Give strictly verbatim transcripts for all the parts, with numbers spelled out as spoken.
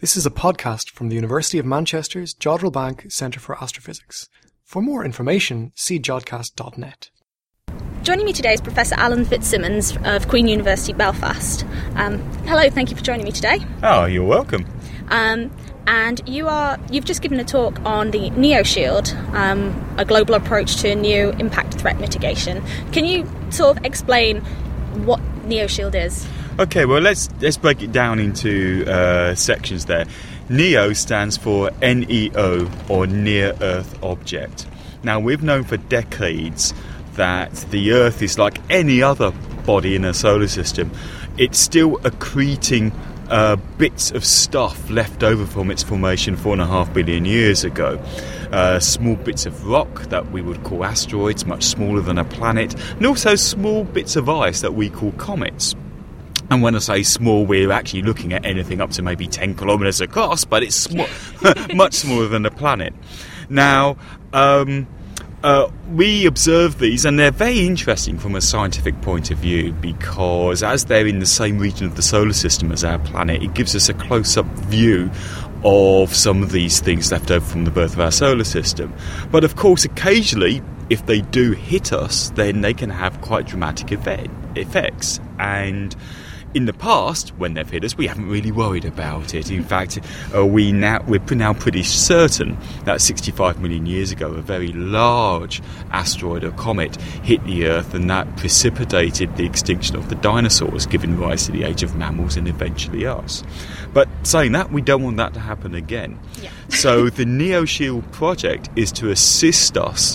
This is a podcast from the University of Manchester's Jodrell Bank Centre for Astrophysics. For more information, see jodcast dot net. Joining me today is Professor Alan Fitzsimmons of Queen University Belfast. Um, hello, thank you for joining me today. Oh, you're welcome. Um, and you are, you've just given a talk on the NEOShield, um, a global approach to new impact threat mitigation. Can you sort of explain what NEOShield is? Okay, well, let's let's break it down into uh, sections there. NEO stands for N E O, or Near Earth Object. Now, we've known for decades that the Earth is like any other body in a solar system. It's still accreting uh, bits of stuff left over from its formation four and a half billion years ago. Uh, small bits of rock that we would call asteroids, much smaller than a planet, and also small bits of ice that we call comets. And when I say small, we're actually looking at anything up to maybe ten kilometres across, but it's sm- much smaller than a planet. Now, um, uh, we observe these, and they're very interesting from a scientific point of view, because as they're in the same region of the solar system as our planet, it gives us a close-up view of some of these things left over from the birth of our solar system. But of course, occasionally, if they do hit us, then they can have quite dramatic effect- effects. And in the past, when they've hit us, we haven't really worried about it. In fact, uh, we now, we're now pretty certain that sixty-five million years ago, a very large asteroid or comet hit the Earth, and that precipitated the extinction of the dinosaurs, giving rise to the age of mammals and eventually us. But saying that, we don't want that to happen again. Yeah. So the NEOShield project is to assist us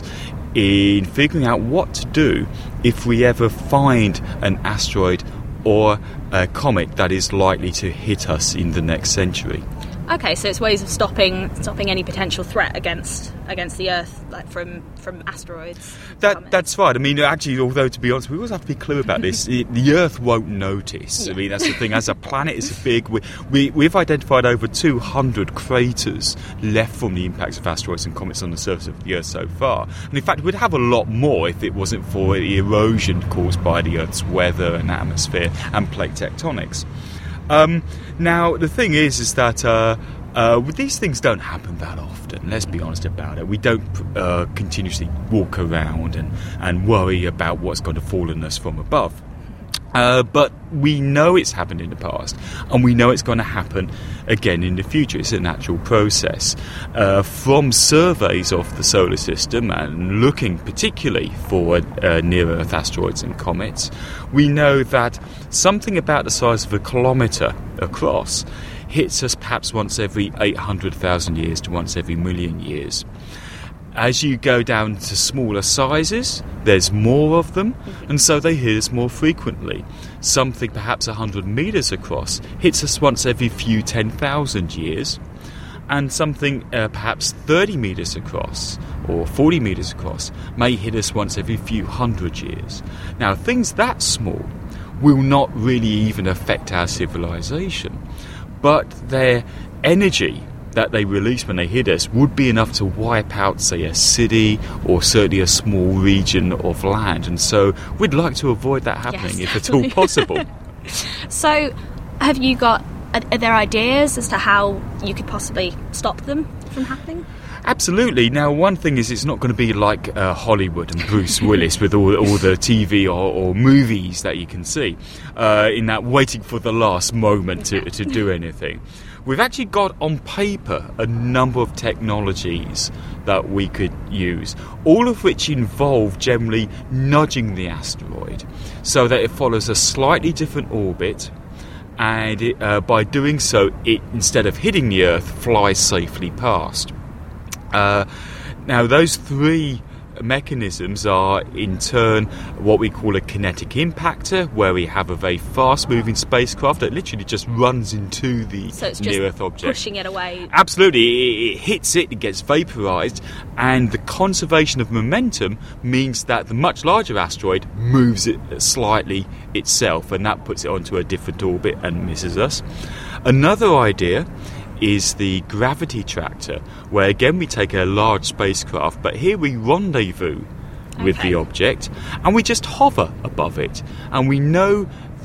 in figuring out what to do if we ever find an asteroid or a comet that is likely to hit us in the next century. Okay, so it's ways of stopping stopping any potential threat against against the Earth, like from, from asteroids. That comets. that's right. I mean, actually, although to be honest, we always have to be clear about this. It, the Earth won't notice. Yeah. I mean, that's the thing. As a planet, it's big. We, we we've identified over two hundred craters left from the impacts of asteroids and comets on the surface of the Earth so far. And in fact, we'd have a lot more if it wasn't for the erosion caused by the Earth's weather and atmosphere and plate tectonics. Um, now, the thing is, is that uh, uh, these things don't happen that often. Let's be honest about it. We don't uh, continuously walk around and, and worry about what's going to fall on us from above. Uh, but we know it's happened in the past, and we know it's going to happen again in the future. It's a natural process. Uh, from surveys of the solar system and looking particularly for uh, near-Earth asteroids and comets, we know that something about the size of a kilometre across hits us perhaps once every eight hundred thousand years to once every million years. As you go down to smaller sizes, there's more of them, and so they hit us more frequently. Something perhaps one hundred metres across hits us once every few ten thousand years, and something uh, perhaps thirty metres across or forty metres across may hit us once every few hundred years. Now, things that small will not really even affect our civilization, but their energy that they release when they hit us would be enough to wipe out, say, a city or certainly a small region of land. And so we'd like to avoid that happening, yes, if at all possible. So have you got, are, are there ideas as to how you could possibly stop them from happening? Absolutely. Now, one thing is, it's not going to be like uh, Hollywood and Bruce Willis with all, all the T V or, or movies that you can see uh, in that waiting for the last moment to, to do anything. We've actually got on paper a number of technologies that we could use, all of which involve generally nudging the asteroid so that it follows a slightly different orbit, and it, uh, by doing so, it, instead of hitting the Earth, flies safely past. Uh, now, those three mechanisms are in turn what we call a kinetic impactor, where we have a very fast moving spacecraft that literally just runs into the so it's near just Earth object, pushing it away. Absolutely. It, it hits it, it gets vaporized, and the conservation of momentum means that the much larger asteroid moves it slightly itself, and that puts it onto a different orbit and misses us. Another idea is the gravity tractor, where again we take a large spacecraft, but here we rendezvous with Okay. the object and we just hover above it, and we know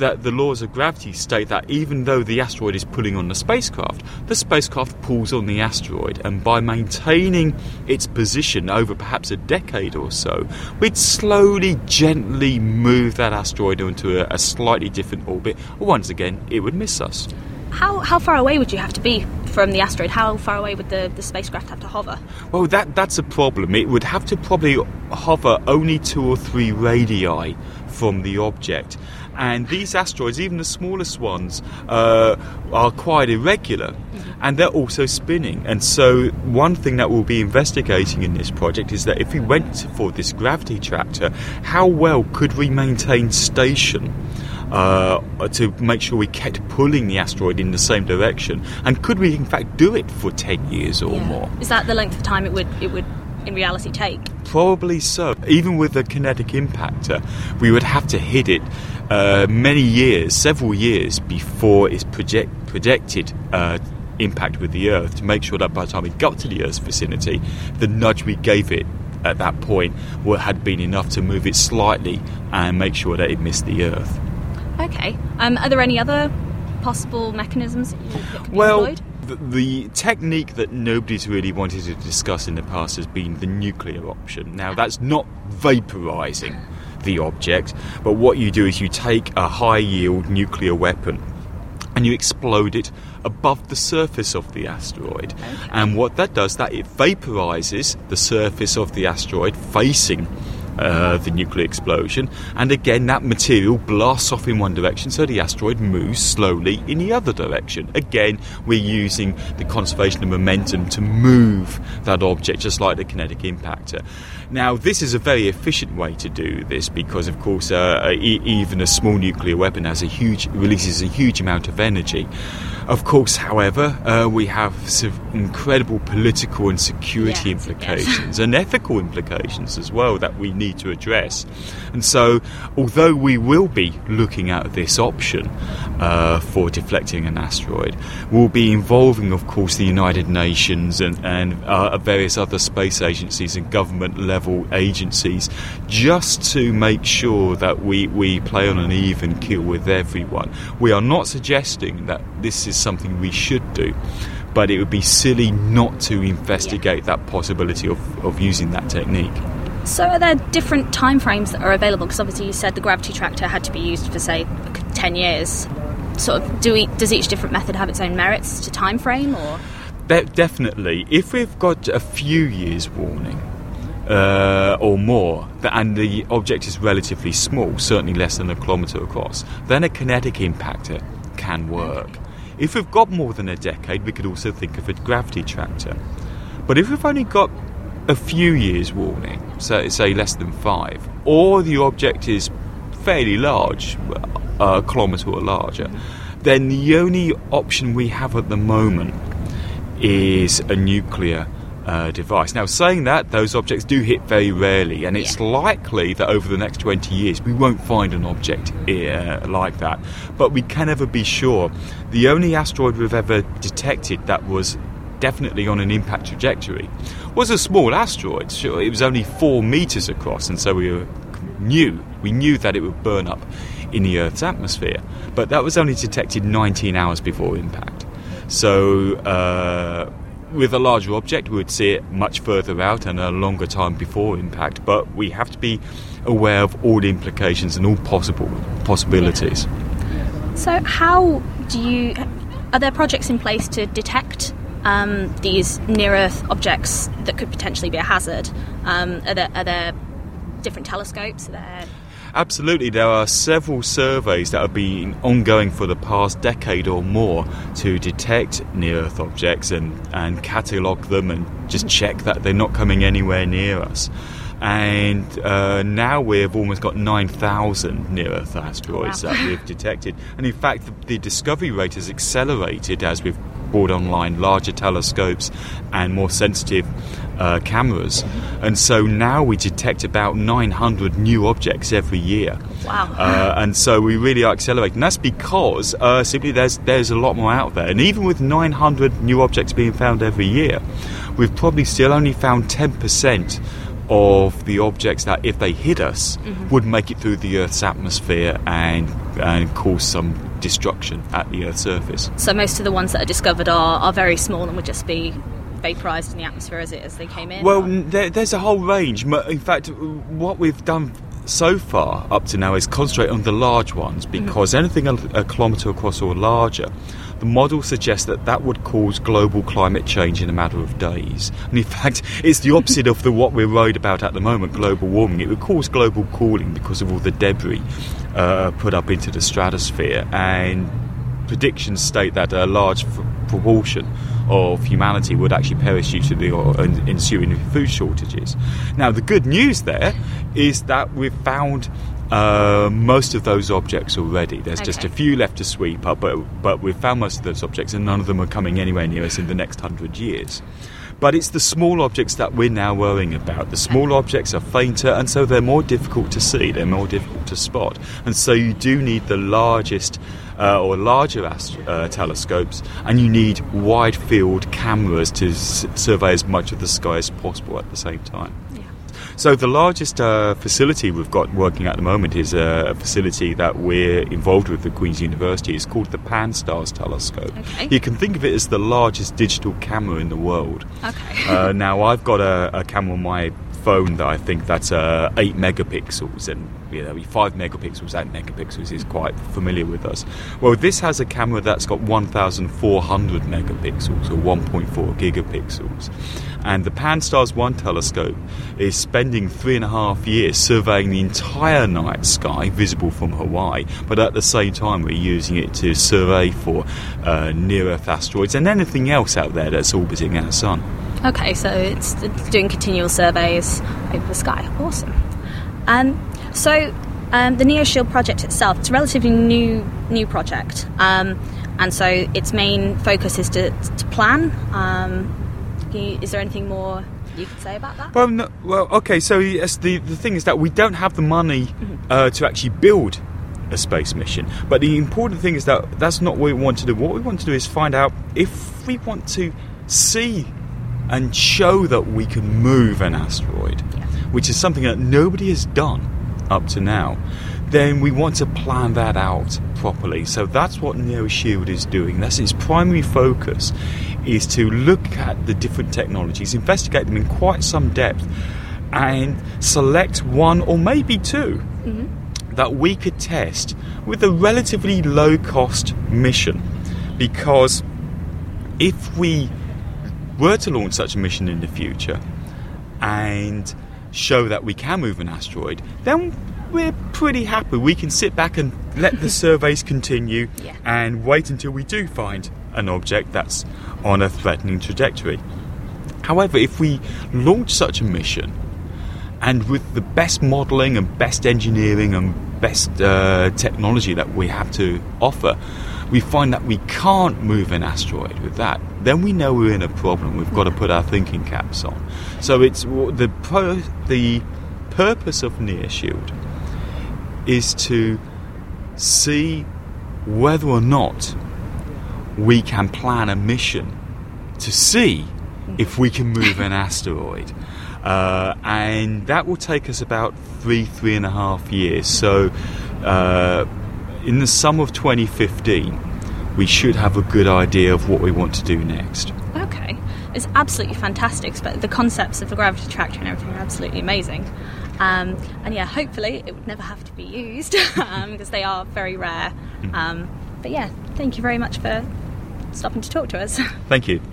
that the laws of gravity state that even though the asteroid is pulling on the spacecraft, the spacecraft pulls on the asteroid, and by maintaining its position over perhaps a decade or so, we'd slowly, gently move that asteroid into a, a slightly different orbit. Once again, it would miss us. How how far away would you have to be from the asteroid? How far away would the, the spacecraft have to hover? Well, that that's a problem. It would have to probably hover only two or three radii from the object. And these asteroids, even the smallest ones, uh, are quite irregular. Mm-hmm. And they're also spinning. And so one thing that we'll be investigating in this project is that if we went for this gravity tractor, how well could we maintain station Uh, to make sure we kept pulling the asteroid in the same direction, and could we in fact do it for ten years or yeah. more? Is that the length of time it would it would in reality take? Probably so. Even with the kinetic impactor, we would have to hit it uh, many years, several years before its project, projected uh, impact with the Earth, to make sure that by the time it got to the Earth's vicinity, the nudge we gave it at that point had been enough to move it slightly and make sure that it missed the Earth. Okay. Um, are there any other possible mechanisms that, you, that could be well, employed? The, the technique that nobody's really wanted to discuss in the past has been the nuclear option. Now, that's not vaporising the object, but what you do is you take a high-yield nuclear weapon and you explode it above the surface of the asteroid. Okay. And what that does, that it vaporises the surface of the asteroid facing Uh, the nuclear explosion, and again that material blasts off in one direction, so the asteroid moves slowly in the other direction. Again, we're using the conservation of momentum to move that object, just like the kinetic impactor. Now, this is a very efficient way to do this because, of course, uh, e- even a small nuclear weapon has a huge releases a huge amount of energy. Of course, however, uh, we have some incredible political and security yes, implications yes. and ethical implications as well that we need to address. And so, although we will be looking at this option uh, for deflecting an asteroid, we'll be involving, of course, the United Nations and, and uh, various other space agencies and government-level agencies, just to make sure that we, we play on an even keel with everyone. We are not suggesting that this is something we should do, but it would be silly not to investigate yeah. that possibility of, of using that technique. So are there different timeframes that are available? Because obviously you said the gravity tractor had to be used for, say, ten years. Sort of, do we, does each different method have its own merits to time frame, or...? De- definitely. If we've got a few years warning, Uh, or more, and the object is relatively small, certainly less than a kilometre across, then a kinetic impactor can work. If we've got more than a decade, we could also think of a gravity tractor. But if we've only got a few years warning, so say less than five, or the object is fairly large, a kilometre or larger, then the only option we have at the moment is a nuclear Uh, device. Now, saying that, those objects do hit very rarely, and it's yeah. likely that over the next twenty years we won't find an object uh, like that. But we can never be sure. The only asteroid we've ever detected that was definitely on an impact trajectory was a small asteroid. Sure, it was only four metres across, and so we were, knew we knew that it would burn up in the Earth's atmosphere. But that was only detected nineteen hours before impact. So. Uh, With a larger object, we would see it much further out and a longer time before impact, but we have to be aware of all the implications and all possible possibilities. Yeah. So how do you... Are there projects in place to detect um, these near-Earth objects that could potentially be a hazard? Um, are, there, are there different telescopes? Are there... Absolutely. There are several surveys that have been ongoing for the past decade or more to detect near-Earth objects and, and catalogue them and just check that they're not coming anywhere near us. And uh, now we've almost got nine thousand near-Earth asteroids wow. that we've detected. And in fact, the, the discovery rate has accelerated as we've brought online larger telescopes and more sensitive uh, cameras. And so now we detect about nine hundred new objects every year. Wow. Uh, and so we really are accelerating. That's because uh, simply there's there's a lot more out there. And even with nine hundred new objects being found every year, we've probably still only found ten percent of the objects that, if they hit us, mm-hmm. would make it through the Earth's atmosphere and and cause some destruction at the Earth's surface. So most of the ones that are discovered are, are very small and would just be vaporised in the atmosphere as it as they came in? Well, there, there's a whole range. In fact, what we've done so far up to now is concentrate on the large ones, because mm-hmm. anything a, a kilometre across or larger, the model suggests that that would cause global climate change in a matter of days. And in fact, it's the opposite of the what we're worried about at the moment, global warming. It would cause global cooling because of all the debris uh, put up into the stratosphere, and predictions state that a large f- proportion of humanity would actually perish due to the uh, ensuing food shortages. Now, the good news there is that we've found uh, most of those objects already. There's okay. just a few left to sweep up, but, but we've found most of those objects, and none of them are coming anywhere near us in the next hundred years. But it's the small objects that we're now worrying about. The small objects are fainter, and so they're more difficult to see, they're more difficult to spot. And so you do need the largest uh, or larger ast- uh, telescopes, and you need wide field cameras to s- survey as much of the sky as possible at the same time. Yeah. So the largest uh, facility we've got working at the moment is a facility that we're involved with at Queen's University. It's called the Pan-STARRS telescope. Okay. You can think of it as the largest digital camera in the world. Okay. uh, now, I've got a, a camera on my phone that I think that's uh, eight megapixels, and you know, five megapixels, eight megapixels is quite familiar with us. Well, this has a camera that's got one thousand four hundred megapixels, or one point four gigapixels. And the Pan-STARRS one telescope is spending three and a half years surveying the entire night sky visible from Hawaii, but at the same time we're using it to survey for uh, near-Earth asteroids and anything else out there that's orbiting our sun. Okay, so it's doing continual surveys over the sky. Awesome. Um, so um, the NEOSHIELD project itself, it's a relatively new new project, um, and so its main focus is to, to plan. Um, You, is there anything more you could say about that? Well, no, well, okay. So yes, the the thing is that we don't have the money mm-hmm. uh, to actually build a space mission. But the important thing is that that's not what we want to do. What we want to do is find out if we want to see and show that we can move an asteroid, yeah. which is something that nobody has done up to now. Then we want to plan that out properly. So that's what NEOSHIELD is doing. That's its primary focus, is to look at the different technologies, investigate them in quite some depth, and select one or maybe two mm-hmm. that we could test with a relatively low-cost mission. Because if we were to launch such a mission in the future and show that we can move an asteroid, then we're pretty happy. We can sit back and let the surveys continue yeah. and wait until we do find an object that's on a threatening trajectory. However, if we launch such a mission, and with the best modelling and best engineering and best uh, technology that we have to offer, we find that we can't move an asteroid with that, then we know we're in a problem. We've got to put our thinking caps on. So it's the pro, the purpose of NEOSHIELD is to see whether or not we can plan a mission to see if we can move an asteroid. Uh, and that will take us about three, three and a half years. So uh, in the summer of twenty fifteen, we should have a good idea of what we want to do next. Okay. It's absolutely fantastic, but the concepts of the gravity tractor and everything are absolutely amazing. Um, and yeah, hopefully it would never have to be used um, because they are very rare. Um, but yeah, thank you very much for stopping to talk to us. Thank you.